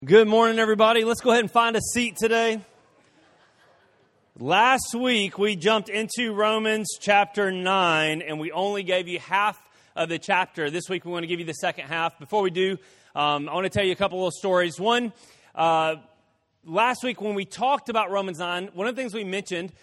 Good morning, everybody. Let's go ahead and find a seat today. Last week, we jumped into Romans chapter 9, and we only gave you half of the chapter. This week, we want to give you the second half. Before we do, I want to tell you a couple little stories. One, last week when we talked about Romans 9, one of the things we mentioned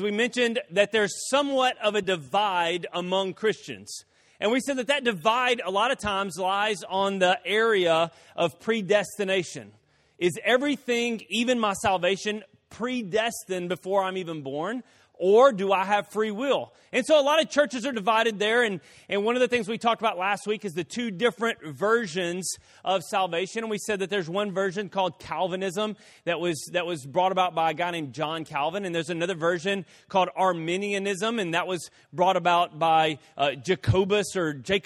that there's somewhat of a divide among Christians. And we said that divide a lot of times lies on the area of predestination. Is everything, even my salvation, predestined before I'm even born? Or do I have free will? And so a lot of churches are divided there. And one of the things we talked about last week is the two different versions of salvation. And we said that there's one version called Calvinism that was brought about by a guy named John Calvin. And there's another version called Arminianism. And that was brought about by Jacobus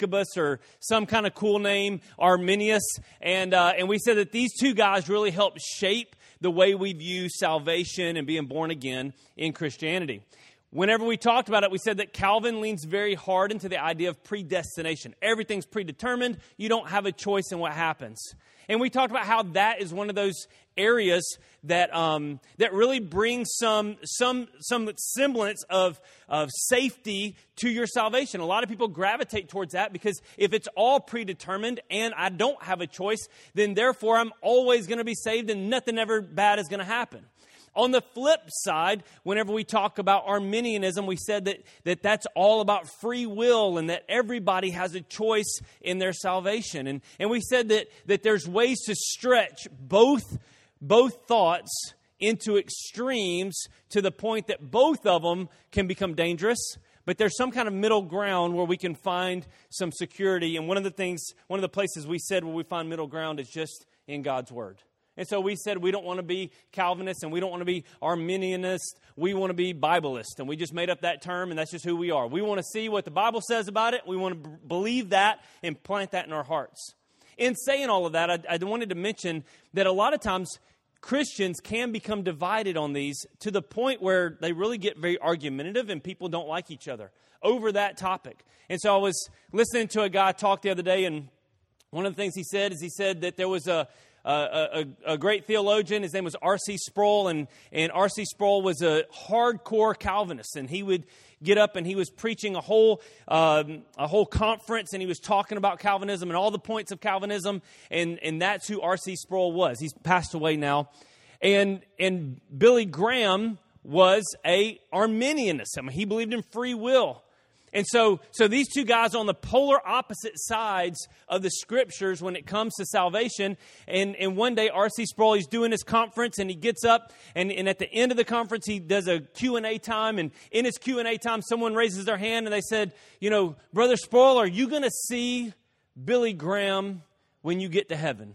or some kind of cool name, Arminius. And we said that these two guys really helped shape the way we view salvation and being born again in Christianity. Whenever we talked about it, we said that Calvin leans very hard into the idea of predestination. Everything's predetermined. You don't have a choice in what happens. And we talked about how that is one of those areas that really brings some semblance of safety to your salvation. A lot of people gravitate towards that because if it's all predetermined and I don't have a choice, then therefore I'm always going to be saved and nothing ever bad is going to happen. On the flip side, whenever we talk about Arminianism, we said that's all about free will and that everybody has a choice in their salvation. And we said that there's ways to stretch both thoughts into extremes to the point that both of them can become dangerous. But there's some kind of middle ground where we can find some security. And one of the places we said where we find middle ground is just in God's Word. And so we said we don't want to be Calvinist and we don't want to be Arminianist. We want to be Bibleist. And we just made up that term and that's just who we are. We want to see what the Bible says about it. We want to believe that and plant that in our hearts. In saying all of that, I wanted to mention that a lot of times Christians can become divided on these to the point where they really get very argumentative and people don't like each other over that topic. And so I was listening to a guy talk the other day, and one of the things he said that there was a great theologian. His name was R.C. Sproul, and R.C. Sproul was a hardcore Calvinist, and he would get up and he was preaching a whole conference, and he was talking about Calvinism and all the points of Calvinism, and that's who R.C. Sproul was. He's passed away now, and Billy Graham was a Arminianist. I mean, he believed in free will. And so these two guys on the polar opposite sides of the scriptures when it comes to salvation. And one day, R.C. Sproul, he's doing his conference and he gets up and at the end of the conference, he does a Q&A time. And in his Q&A time, someone raises their hand and they said, Brother Sproul, are you going to see Billy Graham when you get to heaven?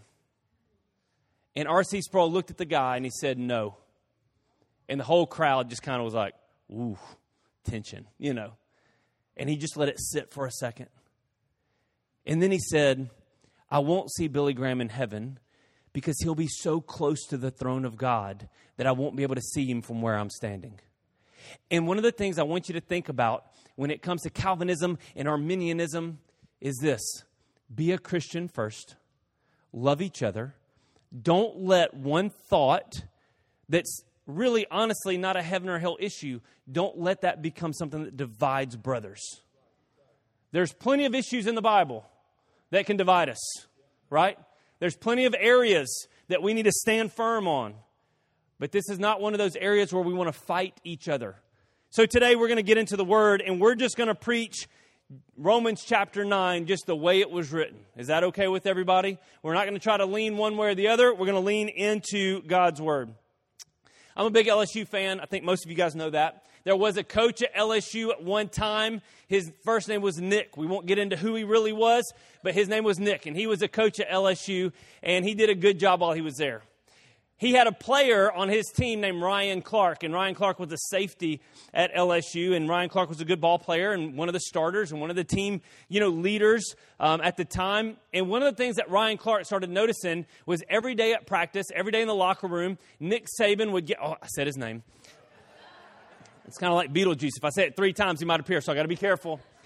And R.C. Sproul looked at the guy and he said, no. And the whole crowd just kind of was like, ooh, tension, And he just let it sit for a second. And then he said, I won't see Billy Graham in heaven because he'll be so close to the throne of God that I won't be able to see him from where I'm standing. And one of the things I want you to think about when it comes to Calvinism and Arminianism is this. Be a Christian first. Love each other. Don't let one thought that's really, honestly, not a heaven or hell issue. Don't let that become something that divides brothers. There's plenty of issues in the Bible that can divide us, right? There's plenty of areas that we need to stand firm on. But this is not one of those areas where we want to fight each other. So today we're going to get into the Word, and we're just going to preach Romans chapter 9 just the way it was written. Is that okay with everybody? We're not going to try to lean one way or the other. We're going to lean into God's Word. I'm a big LSU fan. I think most of you guys know that. There was a coach at LSU at one time. His first name was Nick. We won't get into who he really was, but his name was Nick. And he was a coach at LSU, and he did a good job while he was there. He had a player on his team named Ryan Clark, and Ryan Clark was a safety at LSU, and Ryan Clark was a good ball player and one of the starters and one of the team, leaders at the time. And one of the things that Ryan Clark started noticing was every day at practice, every day in the locker room, Nick Saban would get, I said his name. It's kind of like Beetlejuice. If I say it 3 times, he might appear, so I got to be careful.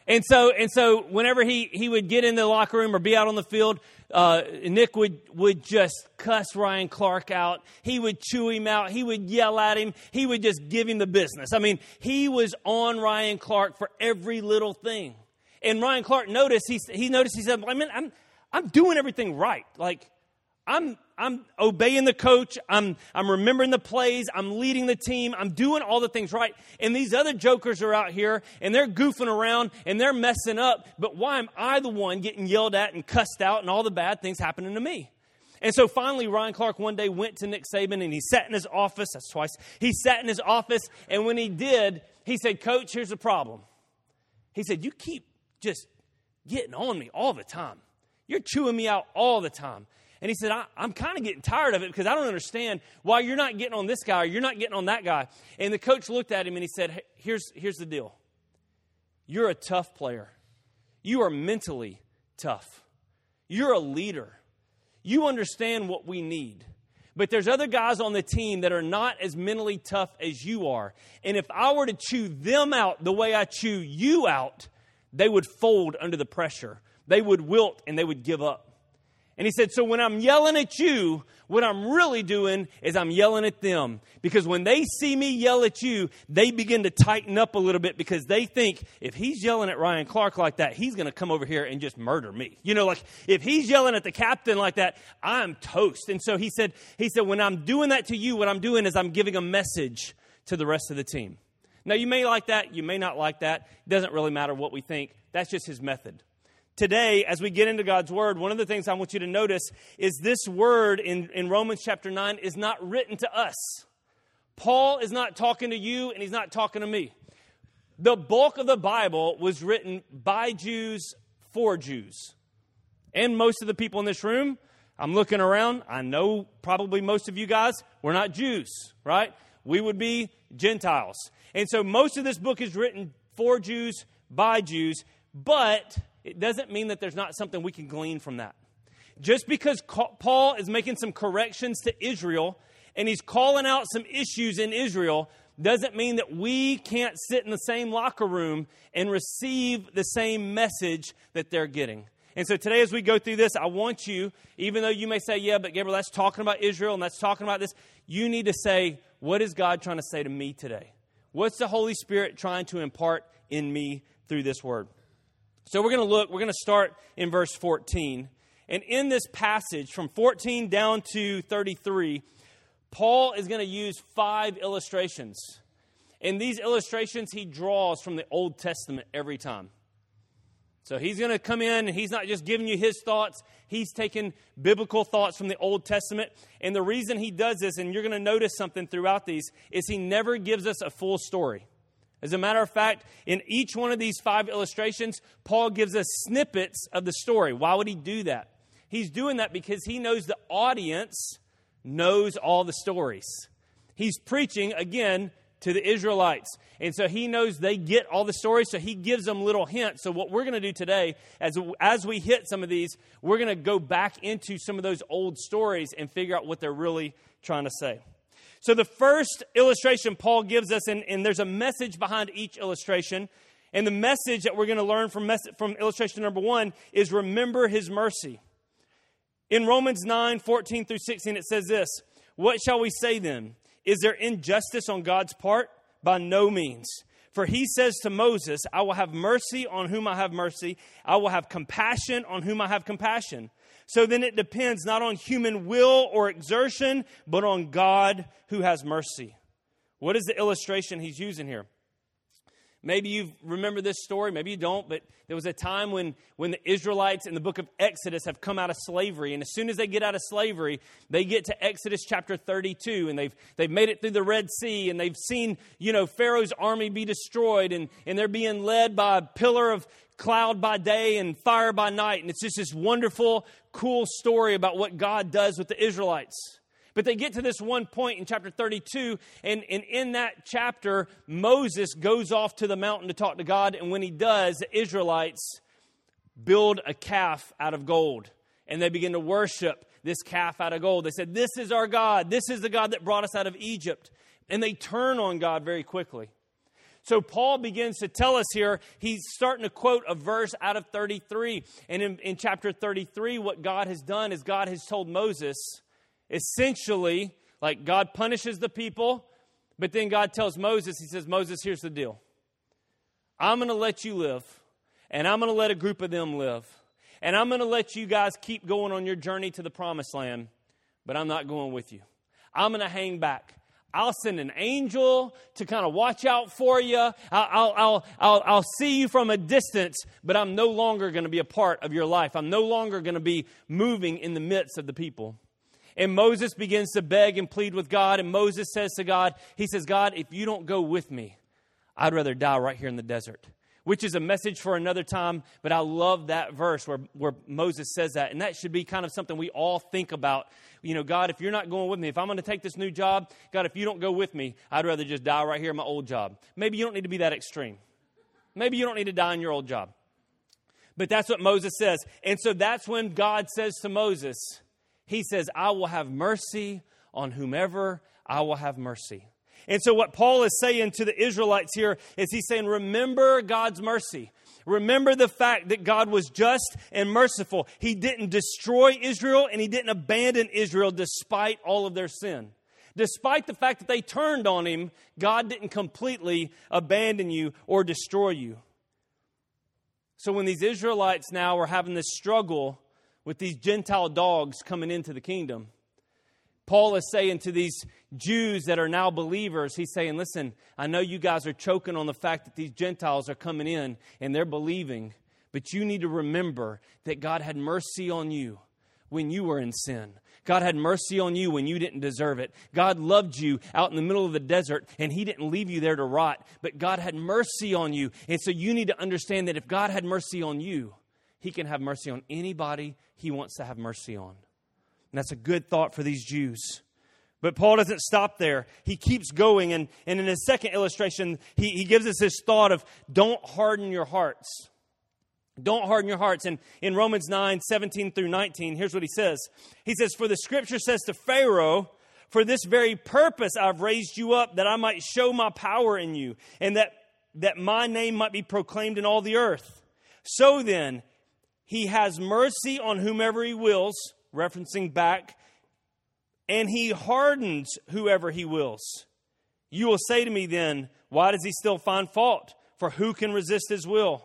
And so whenever he would get in the locker room or be out on the field, Nick would just cuss Ryan Clark out. He would chew him out. He would yell at him. He would just give him the business. I mean, he was on Ryan Clark for every little thing. And Ryan Clark noticed, he said, I mean, I'm doing everything right. Like, I'm obeying the coach. I'm remembering the plays. I'm leading the team. I'm doing all the things right. And these other jokers are out here and they're goofing around and they're messing up. But why am I the one getting yelled at and cussed out and all the bad things happening to me? And so finally, Ryan Clark one day went to Nick Saban and he sat in his office. That's twice. He sat in his office. And when he did, he said, Coach, here's the problem. He said, you keep just getting on me all the time. You're chewing me out all the time. And he said, I'm kind of getting tired of it because I don't understand why you're not getting on this guy or you're not getting on that guy. And the coach looked at him and he said, hey, here's the deal. You're a tough player. You are mentally tough. You're a leader. You understand what we need. But there's other guys on the team that are not as mentally tough as you are. And if I were to chew them out the way I chew you out, they would fold under the pressure. They would wilt and they would give up. And he said, so when I'm yelling at you, what I'm really doing is I'm yelling at them. Because when they see me yell at you, they begin to tighten up a little bit because they think if he's yelling at Ryan Clark like that, he's going to come over here and just murder me. You know, like if he's yelling at the captain like that, I'm toast. And so he said, when I'm doing that to you, what I'm doing is I'm giving a message to the rest of the team. Now, you may like that. You may not like that. It doesn't really matter what we think. That's just his method. Today, as we get into God's Word, one of the things I want you to notice is this word in Romans chapter 9 is not written to us. Paul is not talking to you and he's not talking to me. The bulk of the Bible was written by Jews for Jews. And most of the people in this room, I'm looking around, I know probably most of you guys, we're not Jews, right? We would be Gentiles. And so most of this book is written for Jews, by Jews, but it doesn't mean that there's not something we can glean from that. Just because Paul is making some corrections to Israel and he's calling out some issues in Israel doesn't mean that we can't sit in the same locker room and receive the same message that they're getting. And so today as we go through this, I want you, even though you may say, yeah, but Gabriel, that's talking about Israel and that's talking about this, you need to say, what is God trying to say to me today? What's the Holy Spirit trying to impart in me through this word? So we're going to start in verse 14. And in this passage, from 14 down to 33, Paul is going to use 5 illustrations. And these illustrations he draws from the Old Testament every time. So he's going to come in and he's not just giving you his thoughts. He's taking biblical thoughts from the Old Testament. And the reason he does this, and you're going to notice something throughout these, is he never gives us a full story. As a matter of fact, in each one of these 5 illustrations, Paul gives us snippets of the story. Why would he do that? He's doing that because he knows the audience knows all the stories. He's preaching, again, to the Israelites. And so he knows they get all the stories, so he gives them little hints. So what we're going to do today, as we hit some of these, we're going to go back into some of those old stories and figure out what they're really trying to say. So the first illustration Paul gives us, and there's a message behind each illustration. And the message that we're going to learn from illustration number 1 is remember his mercy. In Romans 9, 14 through 16, it says this, what shall we say then? Is there injustice on God's part? By no means. For he says to Moses, I will have mercy on whom I have mercy. I will have compassion on whom I have compassion. So then it depends not on human will or exertion, but on God who has mercy. What is the illustration he's using here? Maybe you remember this story, maybe you don't, but there was a time when the Israelites in the book of Exodus have come out of slavery. And as soon as they get out of slavery, they get to Exodus chapter 32, and they've made it through the Red Sea, and they've seen, Pharaoh's army be destroyed, and they're being led by a pillar of cloud by day and fire by night. And it's just this wonderful, cool story about what God does with the Israelites. But they get to this one point in chapter 32, and in that chapter, Moses goes off to the mountain to talk to God, and when he does, the Israelites build a calf out of gold, and they begin to worship this calf out of gold. They said, this is our God. This is the God that brought us out of Egypt. And they turn on God very quickly. So Paul begins to tell us here, he's starting to quote a verse out of 33. And in chapter 33, what God has done is God has told Moses, essentially, like God punishes the people, but then God tells Moses, he says, Moses, here's the deal. I'm going to let you live, and I'm going to let a group of them live. And I'm going to let you guys keep going on your journey to the promised land, but I'm not going with you. I'm going to hang back. I'll send an angel to kind of watch out for you. I'll see you from a distance, but I'm no longer going to be a part of your life. I'm no longer going to be moving in the midst of the people. And Moses begins to beg and plead with God. And Moses says to God, he says, God, if you don't go with me, I'd rather die right here in the desert. Which is a message for another time, but I love that verse where Moses says that. And that should be kind of something we all think about. You know, God, if you're not going with me, if I'm going to take this new job, God, if you don't go with me, I'd rather just die right here in my old job. Maybe you don't need to be that extreme. Maybe you don't need to die in your old job. But that's what Moses says. And so that's when God says to Moses, he says, I will have mercy on whomever I will have mercy. And so what Paul is saying to the Israelites here is he's saying, remember God's mercy. Remember the fact that God was just and merciful. He didn't destroy Israel and he didn't abandon Israel despite all of their sin. Despite the fact that they turned on him, God didn't completely abandon you or destroy you. So when these Israelites now are having this struggle with these Gentile dogs coming into the kingdom, Paul is saying to these Jews that are now believers, he's saying, listen, I know you guys are choking on the fact that these Gentiles are coming in and they're believing, but you need to remember that God had mercy on you when you were in sin. God had mercy on you when you didn't deserve it. God loved you out in the middle of the desert and he didn't leave you there to rot, but God had mercy on you. And so you need to understand that if God had mercy on you, he can have mercy on anybody he wants to have mercy on. And that's a good thought for these Jews. But Paul doesn't stop there. He keeps going. And in his second illustration, he gives us this thought of don't harden your hearts. Don't harden your hearts. And in Romans 9, 17 through 19, here's what he says. He says, for the scripture says to Pharaoh, for this very purpose I've raised you up, that I might show my power in you, and that my name might be proclaimed in all the earth. So then, he has mercy on whomever he wills, referencing back, and he hardens whoever he wills. You will say to me then, why does he still find fault? For who can resist his will?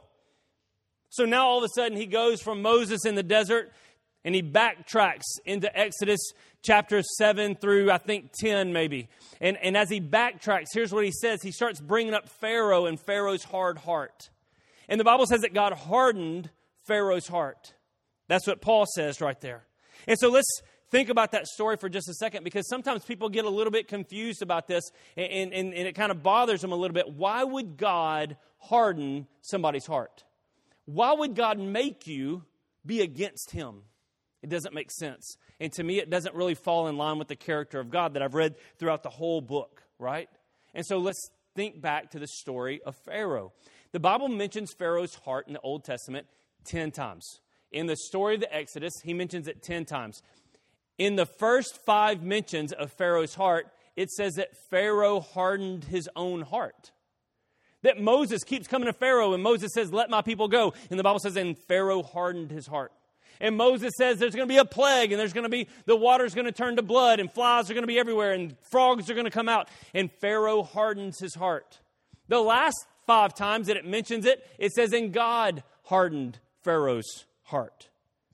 So now all of a sudden he goes from Moses in the desert and he backtracks into Exodus chapter 7 through I think 10 maybe. And as he backtracks, here's what he says. He starts bringing up Pharaoh and Pharaoh's hard heart. And the Bible says that God hardened Pharaoh's heart. That's what Paul says right there. And so let's think about that story for just a second, because sometimes people get a little bit confused about this and it kind of bothers them a little bit. Why would God harden somebody's heart? Why would God make you be against him? It doesn't make sense. And to me, it doesn't really fall in line with the character of God that I've read throughout the whole book, right? And so let's think back to the story of Pharaoh. The Bible mentions Pharaoh's heart in the Old Testament 10 times. In the story of the Exodus, he mentions it 10 times. In the first 5 mentions of Pharaoh's heart, it says that Pharaoh hardened his own heart. That Moses keeps coming to Pharaoh and Moses says, let my people go. And the Bible says, and Pharaoh hardened his heart. And Moses says there's going to be a plague and there's going to be, the water's going to turn to blood and flies are going to be everywhere and frogs are going to come out. And Pharaoh hardens his heart. The last 5 times that it mentions it, it says, and God hardened Pharaoh's heart.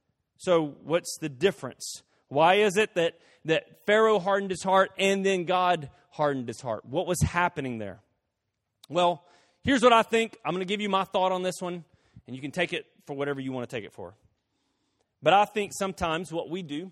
So what's the difference? Why is it that Pharaoh hardened his heart and then God hardened his heart? What was happening there? Well, here's what I think. I'm going to give you my thought on this one, and you can take it for whatever you want to take it for. But I think sometimes what we do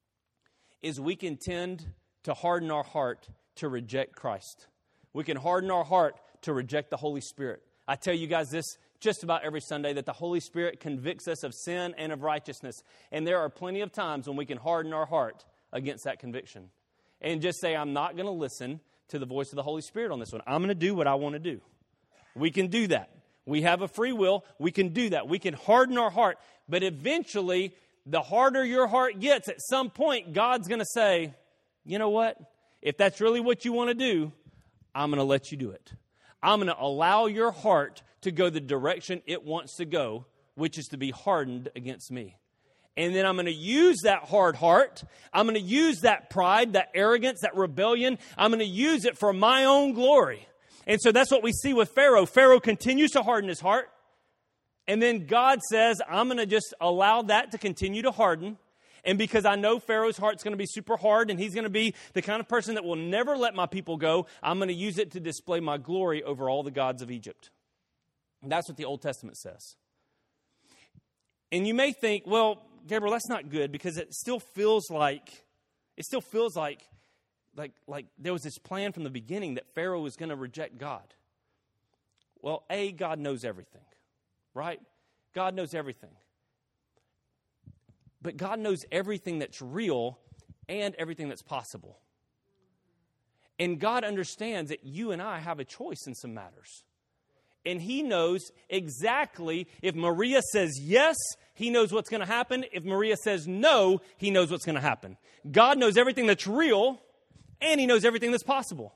is we can tend to harden our heart to reject Christ. We can harden our heart to reject the Holy Spirit. I tell you guys this just about every Sunday, that the Holy Spirit convicts us of sin and of righteousness. And there are plenty of times when we can harden our heart against that conviction and just say, I'm not going to listen to the voice of the Holy Spirit on this one. I'm going to do what I want to do. We can do that. We have a free will. We can do that. We can harden our heart. But eventually, the harder your heart gets, at some point, God's going to say, you know what? If that's really what you want to do, I'm going to let you do it. I'm going to allow your heart to go the direction it wants to go, which is to be hardened against me. And then I'm going to use that hard heart. I'm going to use that pride, that arrogance, that rebellion. I'm going to use it for my own glory. And so that's what we see with Pharaoh. Pharaoh continues to harden his heart. And then God says, I'm going to just allow that to continue to harden. And because I know Pharaoh's heart's going to be super hard and he's going to be the kind of person that will never let my people go, I'm going to use it to display my glory over all the gods of Egypt. And that's what the Old Testament says. And you may think, well, Gabriel, that's not good because it still feels like there was this plan from the beginning that Pharaoh was going to reject God. Well, God knows everything, right? God knows everything. But God knows everything that's real and everything that's possible. And God understands that you and I have a choice in some matters. And He knows exactly if Maria says yes, He knows what's going to happen. If Maria says no, He knows what's going to happen. God knows everything that's real and He knows everything that's possible.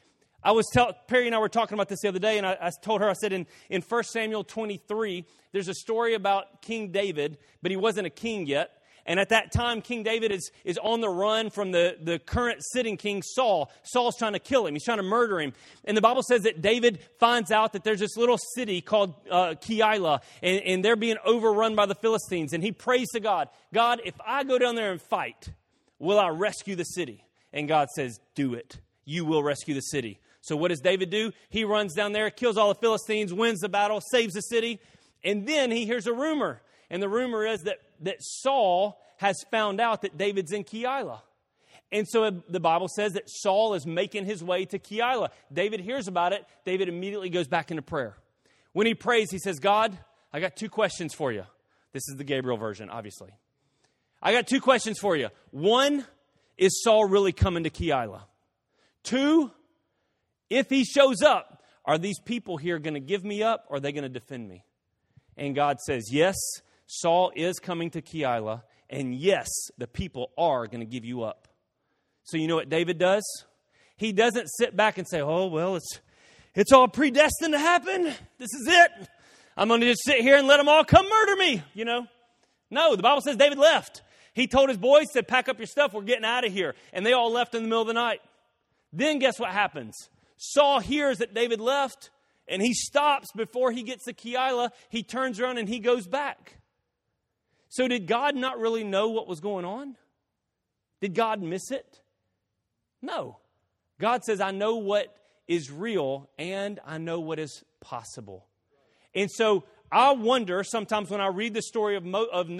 Perry and I were talking about this the other day, and I told her, I said, in 1 Samuel 23, there's a story about King David, but he wasn't a king yet. And at that time, King David is on the run from the current sitting king, Saul. Saul's trying to kill him. He's trying to murder him. And the Bible says that David finds out that there's this little city called Keilah, and they're being overrun by the Philistines. And he prays to God, God, if I go down there and fight, will I rescue the city? And God says, do it. You will rescue the city. So what does David do? He runs down there, kills all the Philistines, wins the battle, saves the city. And then he hears a rumor. And the rumor is that Saul has found out that David's in Keilah. And so the Bible says that Saul is making his way to Keilah. David hears about it. David immediately goes back into prayer. When he prays, he says, God, I got 2 questions for you. This is the Gabriel version, obviously. I got 2 questions for you. 1, is Saul really coming to Keilah? 2, if he shows up, are these people here going to give me up or are they going to defend me? And God says, yes, Saul is coming to Keilah, and yes, the people are going to give you up. So you know what David does? He doesn't sit back and say, oh, well, it's all predestined to happen. This is it. I'm going to just sit here and let them all come murder me, you know. No, the Bible says David left. He told his boys, said, pack up your stuff, we're getting out of here. And they all left in the middle of the night. Then guess what happens? Saul hears that David left, and he stops before he gets to Keilah. He turns around and he goes back. So did God not really know what was going on? Did God miss it? No. God says, I know what is real and I know what is possible. And so I wonder sometimes when I read the story of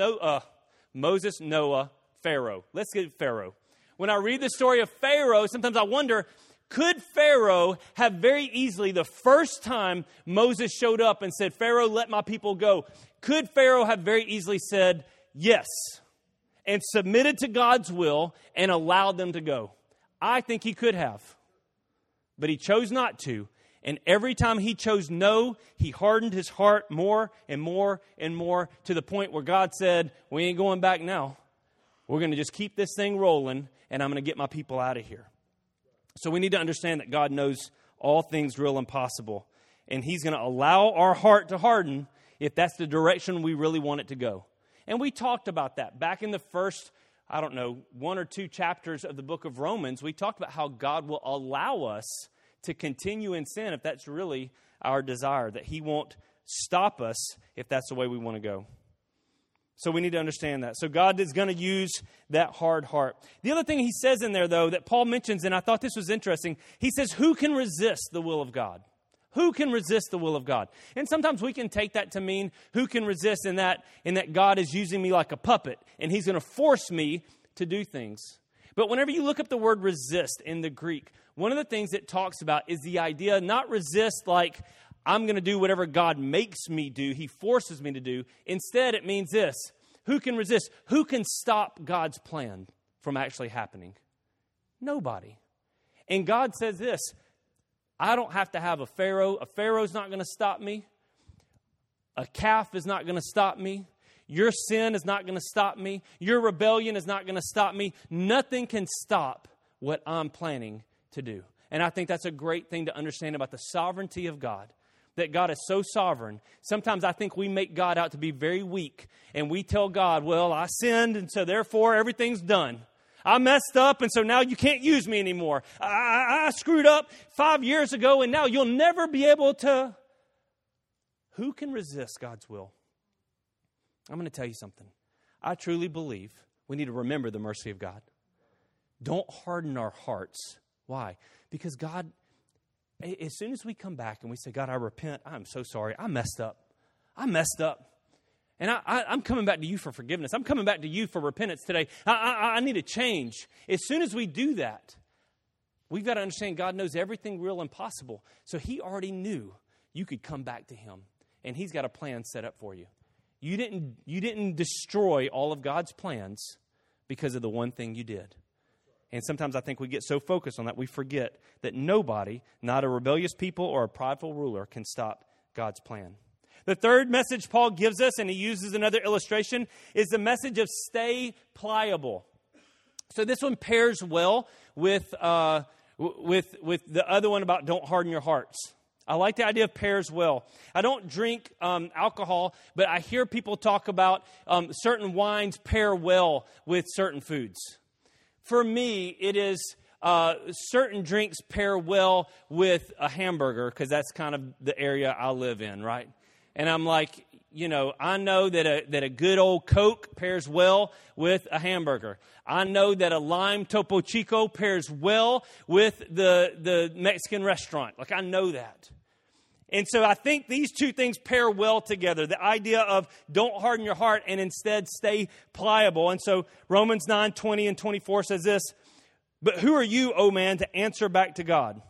Moses, Noah, Pharaoh. Let's get Pharaoh. When I read the story of Pharaoh, sometimes I wonder, could Pharaoh have very easily, the first time Moses showed up and said, Pharaoh, let my people go, could Pharaoh have very easily said yes and submitted to God's will and allowed them to go? I think he could have, but he chose not to. And every time he chose no, he hardened his heart more and more and more to the point where God said, we ain't going back now. We're going to just keep this thing rolling and I'm going to get my people out of here. So we need to understand that God knows all things real and possible. And He's going to allow our heart to harden if that's the direction we really want it to go. And we talked about that back in the first, 1 or 2 chapters of the book of Romans. We talked about how God will allow us to continue in sin if that's really our desire, that He won't stop us if that's the way we want to go. So we need to understand that. So God is going to use that hard heart. The other thing He says in there, though, that Paul mentions, and I thought this was interesting, he says, who can resist the will of God? Who can resist the will of God? And sometimes we can take that to mean who can resist in that God is using me like a puppet and He's going to force me to do things. But whenever you look up the word resist in the Greek, one of the things it talks about is the idea not resist like I'm going to do whatever God makes me do, He forces me to do. Instead, it means this. Who can resist? Who can stop God's plan from actually happening? Nobody. And God says this, I don't have to have a Pharaoh. A Pharaoh's not going to stop me. A calf is not going to stop me. Your sin is not going to stop me. Your rebellion is not going to stop me. Nothing can stop what I'm planning to do. And I think that's a great thing to understand about the sovereignty of God, that God is so sovereign. Sometimes I think we make God out to be very weak, and we tell God, well, I sinned, and so therefore everything's done. I messed up, and so now you can't use me anymore. I screwed up 5 years ago, and now you'll never be able to. Who can resist God's will? I'm going to tell you something. I truly believe we need to remember the mercy of God. Don't harden our hearts. Why? Because God, as soon as we come back and we say, God, I repent. I'm so sorry. I messed up. And I'm coming back to you for forgiveness. I'm coming back to you for repentance today. I need a change. As soon as we do that, we've got to understand God knows everything real and possible. So He already knew you could come back to Him. And He's got a plan set up for you. You didn't destroy all of God's plans because of the one thing you did. And sometimes I think we get so focused on that, we forget that nobody, not a rebellious people or a prideful ruler, can stop God's plan. The third message Paul gives us, and he uses another illustration, is the message of stay pliable. So this one pairs well with the other one about don't harden your hearts. I like the idea of pairs well. I don't drink alcohol, but I hear people talk about certain wines pair well with certain foods. For me, it is certain drinks pair well with a hamburger, because that's kind of the area I live in, right? And I'm like, I know that a good old Coke pairs well with a hamburger. I know that a lime Topo Chico pairs well with the Mexican restaurant. Like, I know that. And so I think these two things pair well together. The idea of don't harden your heart and instead stay pliable. And so Romans 9:20 and 24 says this, but who are you, O man, to answer back to God?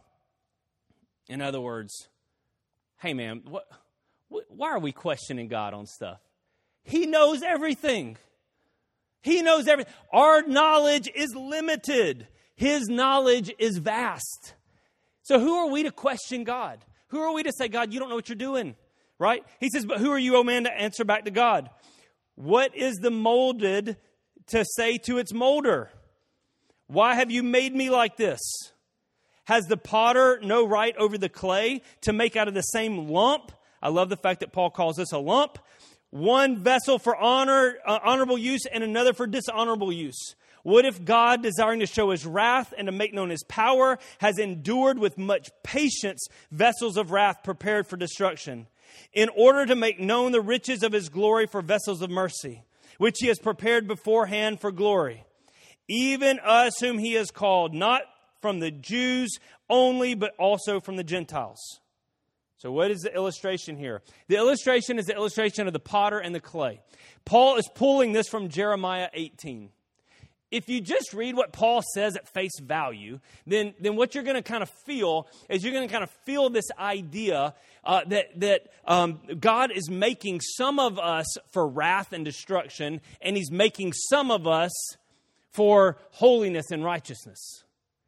In other words, hey man, why are we questioning God on stuff? He knows everything. He knows everything. Our knowledge is limited. His knowledge is vast. So who are we to question God? Who are we to say, God, you don't know what you're doing, right? He says, but who are you, O man, to answer back to God? What is the molded to say to its molder? Why have you made me like this? Has the potter no right over the clay to make out of the same lump? I love the fact that Paul calls this a lump. One vessel for honorable use and another for dishonorable use. What if God, desiring to show His wrath and to make known His power, has endured with much patience vessels of wrath prepared for destruction, in order to make known the riches of His glory for vessels of mercy, which He has prepared beforehand for glory? Even us whom He has called, not from the Jews only, but also from the Gentiles. So what is the illustration here? The illustration is the illustration of the potter and the clay. Paul is pulling this from Jeremiah 18. If you just read what Paul says at face value, then what you're going to kind of feel is you're going to kind of feel this idea that God is making some of us for wrath and destruction, and He's making some of us for holiness and righteousness.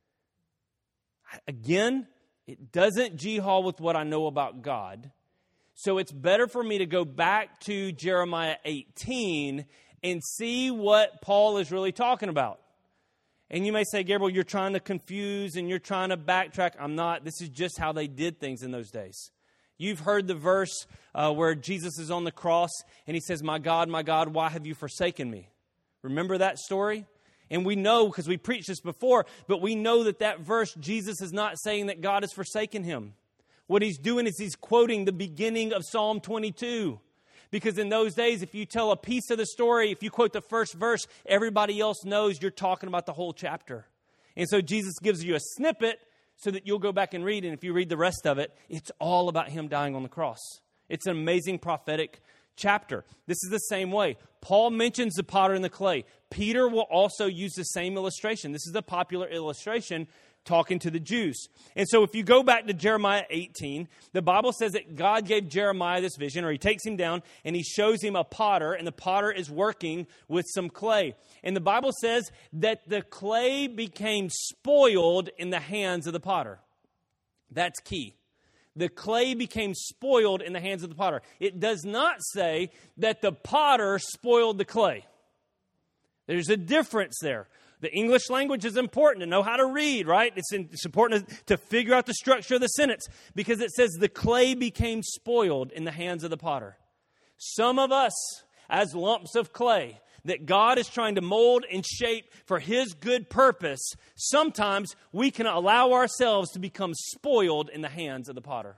Again, it doesn't g-haul with what I know about God. So it's better for me to go back to Jeremiah 18 and see what Paul is really talking about. And you may say, Gabriel, you're trying to confuse and you're trying to backtrack. I'm not. This is just how they did things in those days. You've heard the verse where Jesus is on the cross and He says, my God, why have you forsaken me? Remember that story? And we know, because we preached this before, but we know that verse, Jesus is not saying that God has forsaken Him. What He's doing is He's quoting the beginning of Psalm 22. Because in those days, if you tell a piece of the story, if you quote the first verse, everybody else knows you're talking about the whole chapter. And so Jesus gives you a snippet so that you'll go back and read. And if you read the rest of it, it's all about Him dying on the cross. It's an amazing prophetic chapter. This is the same way. Paul mentions the potter and the clay. Peter will also use the same illustration. This is the popular illustration talking to the Jews. And so if you go back to Jeremiah 18, the Bible says that God gave Jeremiah this vision, or He takes him down and He shows him a potter, and the potter is working with some clay. And the Bible says that the clay became spoiled in the hands of the potter. That's key. The clay became spoiled in the hands of the potter. It does not say that the potter spoiled the clay. There's a difference there. The English language is important to know how to read, right? It's important to figure out the structure of the sentence because it says the clay became spoiled in the hands of the potter. Some of us, as lumps of clay, that God is trying to mold and shape for His good purpose, sometimes we can allow ourselves to become spoiled in the hands of the potter.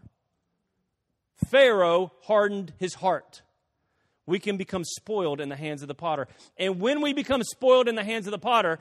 Pharaoh hardened his heart. We can become spoiled in the hands of the potter. And when we become spoiled in the hands of the potter,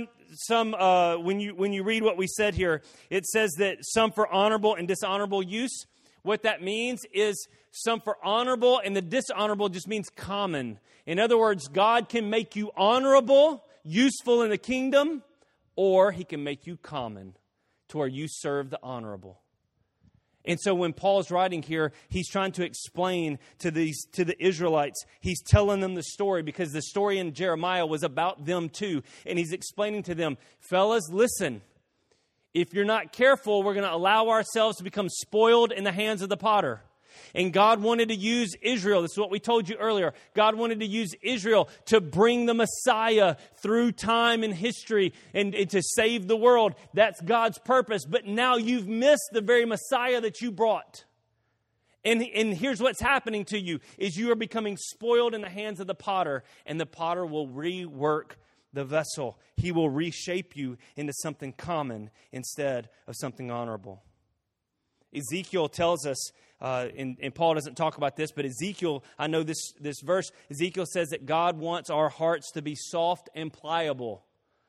when you read what we said here, it says that some for honorable and dishonorable use. What that means is some for honorable, and the dishonorable just means common. In other words, God can make you honorable, useful in the kingdom, or He can make you common to where you serve the honorable. And so when Paul's writing here, he's trying to explain to the Israelites. He's telling them the story because the story in Jeremiah was about them too. And he's explaining to them, fellas, listen, if you're not careful, we're going to allow ourselves to become spoiled in the hands of the potter. And God wanted to use Israel. This is what we told you earlier. God wanted to use Israel to bring the Messiah through time and history and to save the world. That's God's purpose. But now you've missed the very Messiah that you brought. And here's what's happening to you, is you are becoming spoiled in the hands of the potter, and the potter will rework the vessel. He will reshape you into something common instead of something honorable. Ezekiel tells us, and Paul doesn't talk about this, but Ezekiel, I know this verse, Ezekiel says that God wants our hearts to be soft and pliable.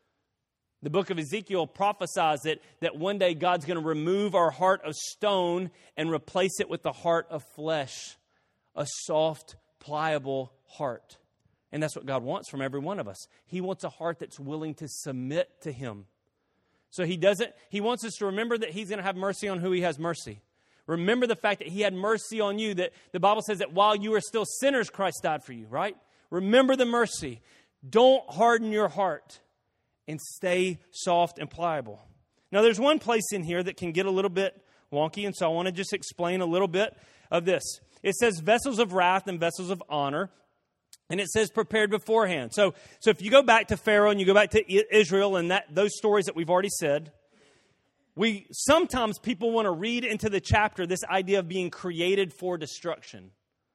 The book of Ezekiel prophesies that one day God's going to remove our heart of stone and replace it with the heart of flesh, a soft, pliable heart. And that's what God wants from every one of us. He wants a heart that's willing to submit to Him. So He wants us to remember that He's going to have mercy on who He has mercy. Remember the fact that He had mercy on you, that the Bible says that while you were still sinners, Christ died for you, right? Remember the mercy. Don't harden your heart and stay soft and pliable. Now, there's one place in here that can get a little bit wonky, and so I want to just explain a little bit of this. It says vessels of wrath and vessels of honor. And it says prepared beforehand. So if you go back to Pharaoh and you go back to Israel and those stories that we've already said, sometimes people want to read into the chapter this idea of being created for destruction.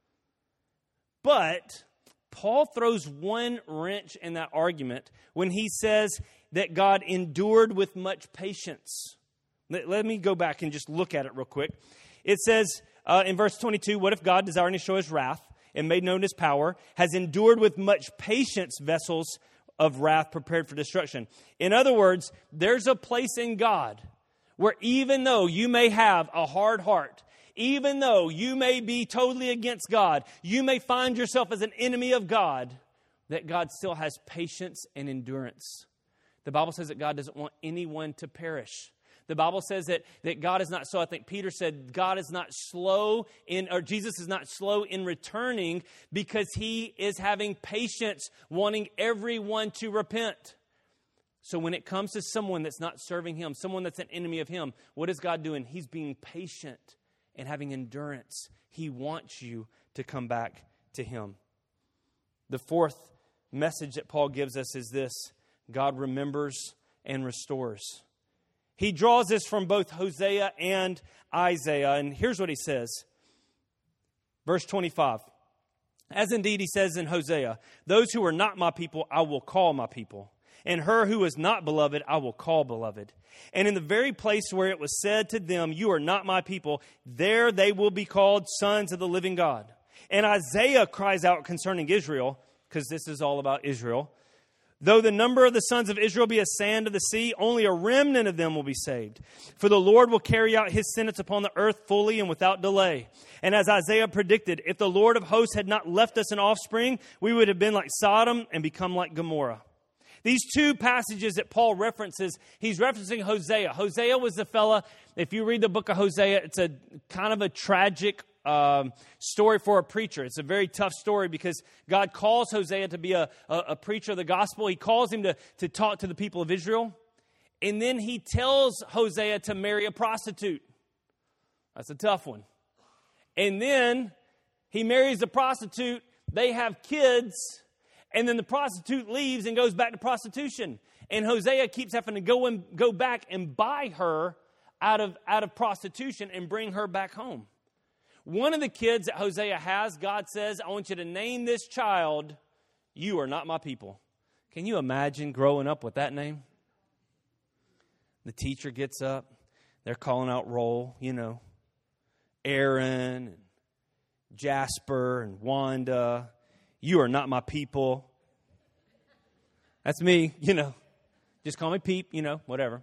But Paul throws one wrench in that argument when he says that God endured with much patience. Let me go back and just look at it real quick. It says in verse 22, what if God, desiring to show His wrath and made known His power, has endured with much patience vessels of wrath prepared for destruction. In other words, there's a place in God where even though you may have a hard heart, even though you may be totally against God, you may find yourself as an enemy of God, that God still has patience and endurance. The Bible says that God doesn't want anyone to perish. The Bible says that God is not slow. I think Peter said God is not slow or Jesus is not slow in returning because He is having patience, wanting everyone to repent. So when it comes to someone that's not serving Him, someone that's an enemy of Him, what is God doing? He's being patient and having endurance. He wants you to come back to Him. The fourth message that Paul gives us is this: God remembers and restores. He draws this from both Hosea and Isaiah. And here's what he says. Verse 25. As indeed he says in Hosea, those who are not my people, I will call my people. And her who is not beloved, I will call beloved. And in the very place where it was said to them, you are not my people, there they will be called sons of the living God. And Isaiah cries out concerning Israel, because this is all about Israel. Though the number of the sons of Israel be as sand of the sea, only a remnant of them will be saved. For the Lord will carry out His sentence upon the earth fully and without delay. And as Isaiah predicted, if the Lord of hosts had not left us an offspring, we would have been like Sodom and become like Gomorrah. These two passages that Paul references, he's referencing Hosea. Hosea was the fella, if you read the book of Hosea, it's a kind of a tragic story for a preacher. It's a very tough story because God calls Hosea to be a preacher of the gospel. He calls him to talk to the people of Israel. And then he tells Hosea to marry a prostitute. That's a tough one. And then he marries a prostitute. They have kids. And then the prostitute leaves and goes back to prostitution. And Hosea keeps having to go back and buy her out of prostitution and bring her back home. One of the kids that Hosea has, God says, I want you to name this child, You Are Not My People. Can you imagine growing up with that name? The teacher gets up. They're calling out roll, Aaron, and Jasper, and Wanda. You are not my people. That's me, Just call me Peep, whatever.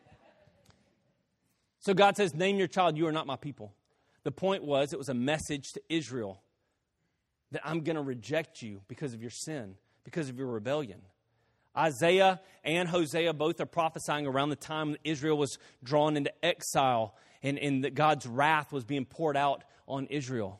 So God says, name your child, You Are Not My People. The point was, it was a message to Israel that I'm going to reject you because of your sin, because of your rebellion. Isaiah and Hosea both are prophesying around the time that Israel was drawn into exile and that God's wrath was being poured out on Israel.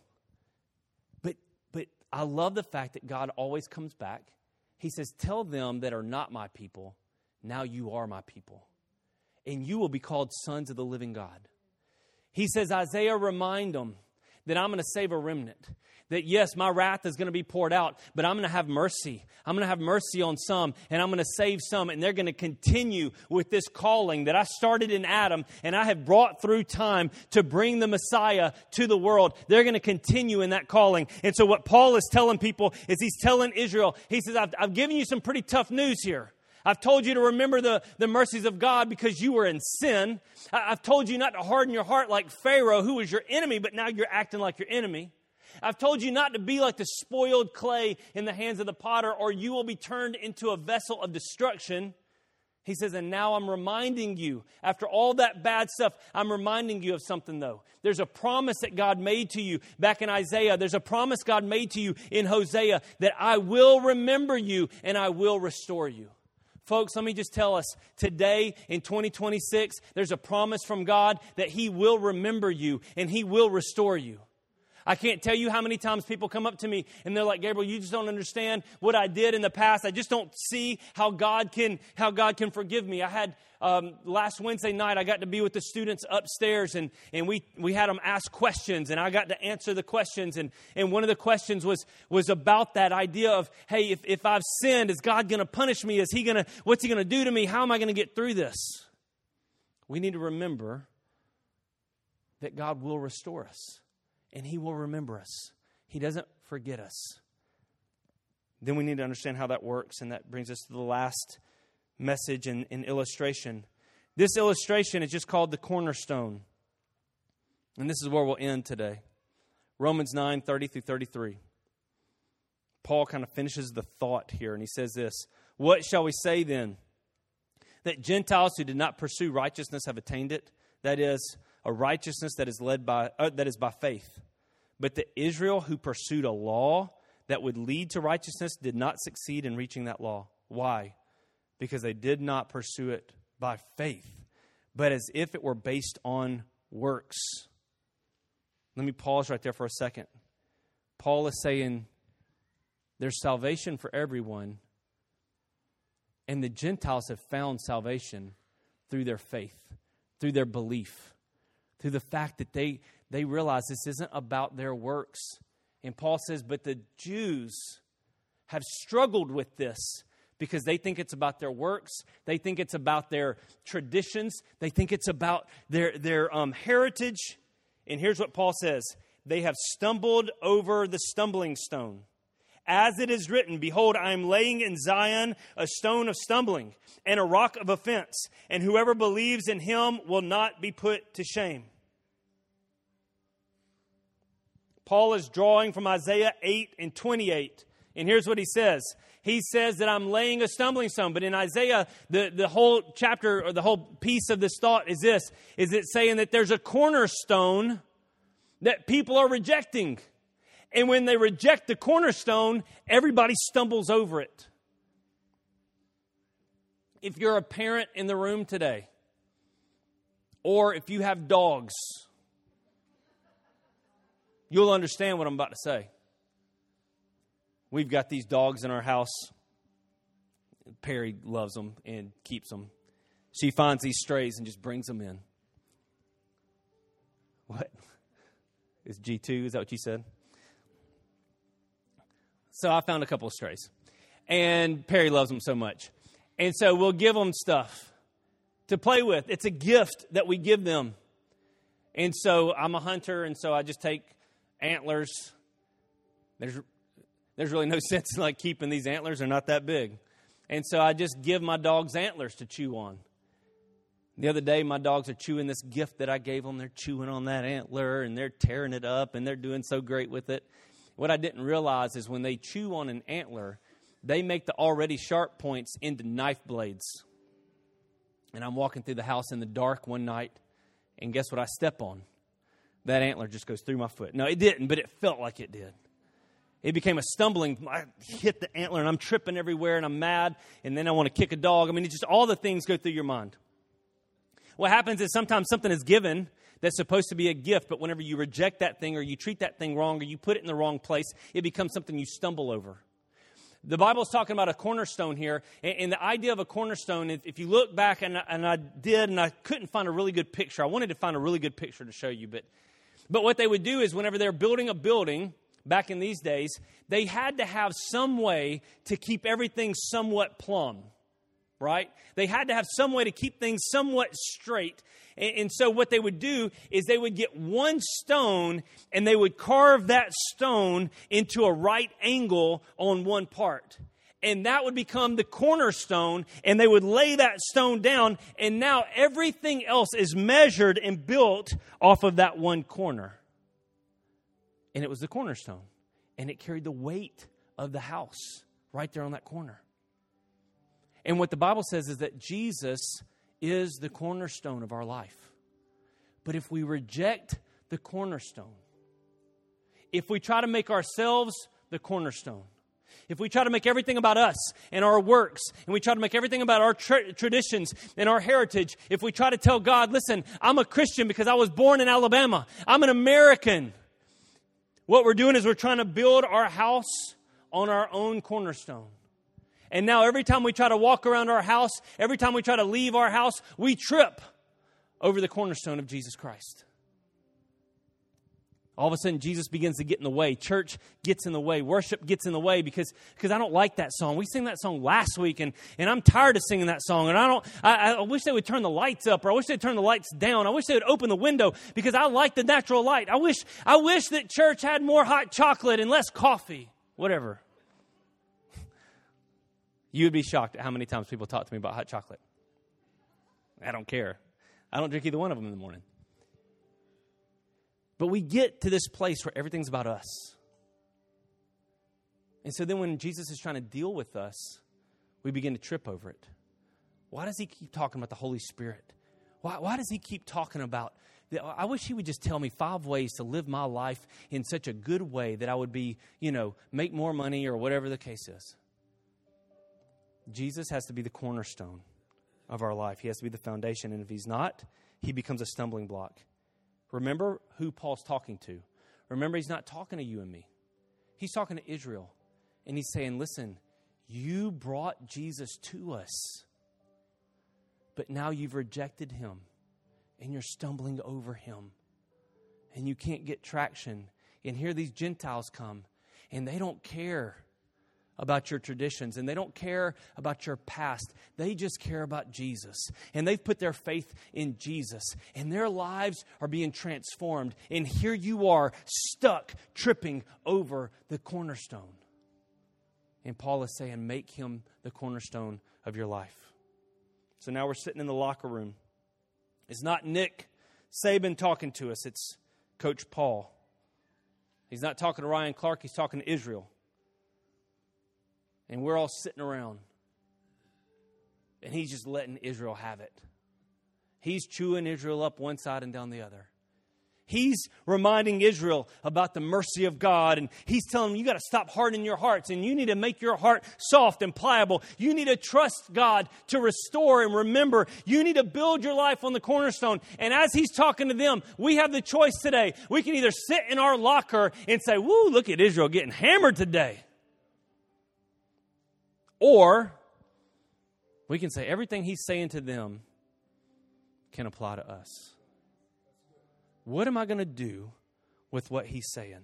But I love the fact that God always comes back. He says, tell them that are not my people, now you are my people. And you will be called sons of the living God. He says, Isaiah, remind them that I'm going to save a remnant. That yes, my wrath is going to be poured out, but I'm going to have mercy. I'm going to have mercy on some, and I'm going to save some, and they're going to continue with this calling that I started in Adam, and I have brought through time to bring the Messiah to the world. They're going to continue in that calling. And so what Paul is telling people is he's telling Israel, he says, I've given you some pretty tough news here. I've told you to remember the mercies of God because you were in sin. I've told you not to harden your heart like Pharaoh, who was your enemy, but now you're acting like your enemy. I've told you not to be like the spoiled clay in the hands of the potter, or you will be turned into a vessel of destruction. He says, and now I'm reminding you, after all that bad stuff, I'm reminding you of something, though. There's a promise that God made to you back in Isaiah. There's a promise God made to you in Hosea that I will remember you and I will restore you. Folks, let me just tell us, today in 2026, there's a promise from God that He will remember you and He will restore you. I can't tell you how many times people come up to me and they're like, Gabriel, you just don't understand what I did in the past. I just don't see how God can forgive me. I had last Wednesday night, I got to be with the students upstairs and we had them ask questions and I got to answer the questions. And one of the questions was about that idea of, hey, if I've sinned, is God going to punish me? What's He going to do to me? How am I going to get through this? We need to remember that God will restore us. And He will remember us. He doesn't forget us. Then we need to understand how that works. And that brings us to the last message and illustration. This illustration is just called the cornerstone. And this is where we'll end today. Romans 9, 30 through 33. Paul kind of finishes the thought here. And he says this. What shall we say then? That Gentiles who did not pursue righteousness have attained it? That is, a righteousness that is by faith. But the Israel who pursued a law that would lead to righteousness did not succeed in reaching that law. Why? Because they did not pursue it by faith, but as if it were based on works. Let me pause right there for a second. Paul is saying there's salvation for everyone, and the Gentiles have found salvation through their faith, through their belief, through the fact that they realize this isn't about their works. And Paul says, but the Jews have struggled with this because they think it's about their works. They think it's about their traditions. They think it's about their heritage. And here's what Paul says. They have stumbled over the stumbling stone. As it is written, behold, I am laying in Zion a stone of stumbling and a rock of offense, and whoever believes in Him will not be put to shame. Paul is drawing from Isaiah 8 and 28. And here's what he says. He says that I'm laying a stumbling stone. But in Isaiah, the whole chapter or the whole piece of this thought is this. Is it saying that there's a cornerstone that people are rejecting. And when they reject the cornerstone, everybody stumbles over it. If you're a parent in the room today, or if you have dogs, you'll understand what I'm about to say. We've got these dogs in our house. Perry loves them and keeps them. She finds these strays and just brings them in. What? Is G2? Is that what you said? So I found a couple of strays. And Perry loves them so much. And so we'll give them stuff to play with. It's a gift that we give them. And so I'm a hunter, and so I just take antlers. There's really no sense in like keeping these antlers. They're not that big. And so I just give my dogs antlers to chew on. The other day, my dogs are chewing this gift that I gave them. They're chewing on that antler, and they're tearing it up, and they're doing so great with it. What I didn't realize is when they chew on an antler, they make the already sharp points into knife blades. And I'm walking through the house in the dark one night, and guess what I step on? That antler just goes through my foot. No, it didn't, but it felt like it did. It became a stumbling. I hit the antler, and I'm tripping everywhere, and I'm mad, and then I want to kick a dog. I mean, it's just all the things go through your mind. What happens is sometimes something is given that's supposed to be a gift, but whenever you reject that thing or you treat that thing wrong or you put it in the wrong place, it becomes something you stumble over. The Bible's talking about a cornerstone here, and the idea of a cornerstone, if you look back, and I couldn't find a really good picture. I wanted to find a really good picture to show you, but what they would do is whenever they're building a building, back in these days, they had to have some way to keep everything somewhat plumb. Right? They had to have some way to keep things somewhat straight. And so what they would do is they would get one stone and they would carve that stone into a right angle on one part. And that would become the cornerstone, and they would lay that stone down, and now everything else is measured and built off of that one corner. And it was the cornerstone. And it carried the weight of the house right there on that corner. And what the Bible says is that Jesus is the cornerstone of our life. But if we reject the cornerstone, if we try to make ourselves the cornerstone, if we try to make everything about us and our works, and we try to make everything about our traditions and our heritage, if we try to tell God, listen, I'm a Christian because I was born in Alabama, I'm an American, what we're doing is we're trying to build our house on our own cornerstone. And now every time we try to walk around our house, every time we try to leave our house, we trip over the cornerstone of Jesus Christ. All of a sudden, Jesus begins to get in the way. Church gets in the way. Worship gets in the way because I don't like that song. We sang that song last week, and I'm tired of singing that song. And I wish they would turn the lights up, or I wish they'd turn the lights down. I wish they would open the window because I like the natural light. I wish that church had more hot chocolate and less coffee. Whatever. You would be shocked at how many times people talk to me about hot chocolate. I don't care. I don't drink either one of them in the morning. But we get to this place where everything's about us. And so then when Jesus is trying to deal with us, we begin to trip over it. Why does he keep talking about the Holy Spirit? Why does he keep talking about, I wish he would just tell me 5 ways to live my life in such a good way that I would be, make more money or whatever the case is. Jesus has to be the cornerstone of our life. He has to be the foundation. And if he's not, he becomes a stumbling block. Remember who Paul's talking to. Remember, he's not talking to you and me. He's talking to Israel. And he's saying, listen, you brought Jesus to us, but now you've rejected him, and you're stumbling over him, and you can't get traction. And here these Gentiles come, and they don't care about your traditions, and they don't care about your past. They just care about Jesus. And they've put their faith in Jesus, and their lives are being transformed. And here you are, stuck, tripping over the cornerstone. And Paul is saying, make him the cornerstone of your life. So now we're sitting in the locker room. It's not Nick Saban talking to us. It's Coach Paul. He's not talking to Ryan Clark. He's talking to Israel. And we're all sitting around. And he's just letting Israel have it. He's chewing Israel up one side and down the other. He's reminding Israel about the mercy of God. And he's telling them, you got to stop hardening your hearts. And you need to make your heart soft and pliable. You need to trust God to restore and remember. You need to build your life on the cornerstone. And as he's talking to them, we have the choice today. We can either sit in our locker and say, woo, look at Israel getting hammered today. Or we can say everything he's saying to them can apply to us. What am I going to do with what he's saying?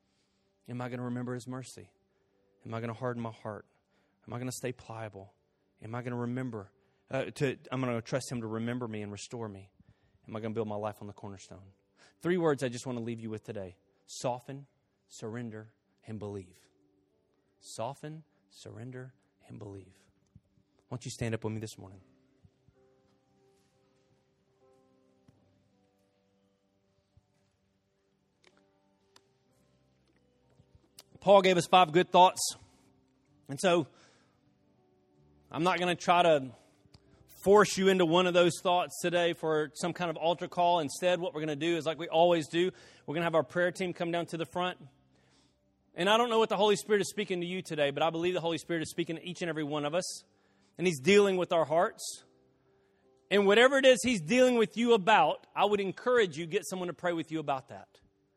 Am I going to remember his mercy? Am I going to harden my heart? Am I going to stay pliable? Am I going to remember? I'm going to trust Him to remember me and restore me. Am I going to build my life on the cornerstone? 3 words I just want to leave you with today. Soften, surrender, and believe. Soften, surrender, and believe. Why don't you stand up with me this morning? Paul gave us 5 good thoughts. And so, I'm not going to try to force you into one of those thoughts today for some kind of altar call. Instead, what we're going to do is like we always do, we're going to have our prayer team come down to the front. And I don't know what the Holy Spirit is speaking to you today, but I believe the Holy Spirit is speaking to each and every one of us. And He's dealing with our hearts. And whatever it is He's dealing with you about, I would encourage you, get someone to pray with you about that.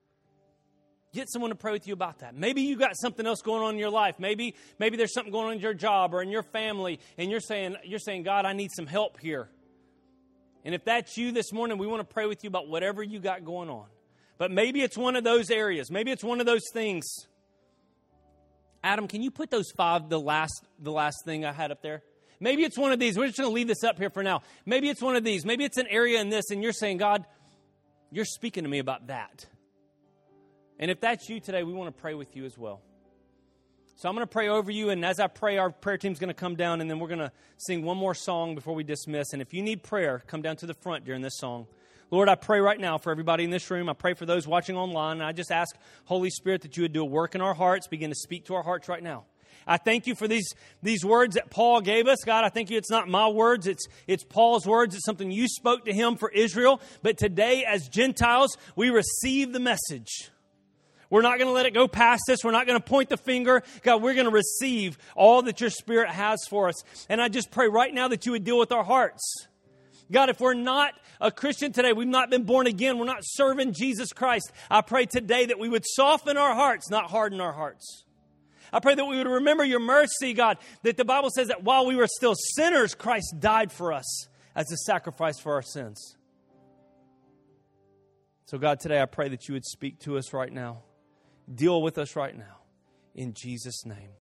Get someone to pray with you about that. Maybe you got something else going on in your life. Maybe there's something going on in your job or in your family, and you're saying, God, I need some help here. And if that's you this morning, we want to pray with you about whatever you got going on. But maybe it's one of those areas. Maybe it's one of those things. Adam, can you put those 5, the last thing I had up there? Maybe it's one of these. We're just going to leave this up here for now. Maybe it's one of these. Maybe it's an area in this, and you're saying, God, you're speaking to me about that. And if that's you today, we want to pray with you as well. So I'm going to pray over you, and as I pray, our prayer team's going to come down, and then we're going to sing one more song before we dismiss. And if you need prayer, come down to the front during this song. Lord, I pray right now for everybody in this room. I pray for those watching online, and I just ask, Holy Spirit, that you would do a work in our hearts, begin to speak to our hearts right now. I thank you for these words that Paul gave us. God, I thank you it's not my words, it's Paul's words. It's something you spoke to him for Israel. But today, as Gentiles, we receive the message. We're not going to let it go past us. We're not going to point the finger. God, we're going to receive all that your Spirit has for us. And I just pray right now that you would deal with our hearts. God, if we're not a Christian today, we've not been born again, we're not serving Jesus Christ, I pray today that we would soften our hearts, not harden our hearts. I pray that we would remember your mercy, God, that the Bible says that while we were still sinners, Christ died for us as a sacrifice for our sins. So God, today I pray that you would speak to us right now. Deal with us right now. In Jesus' name.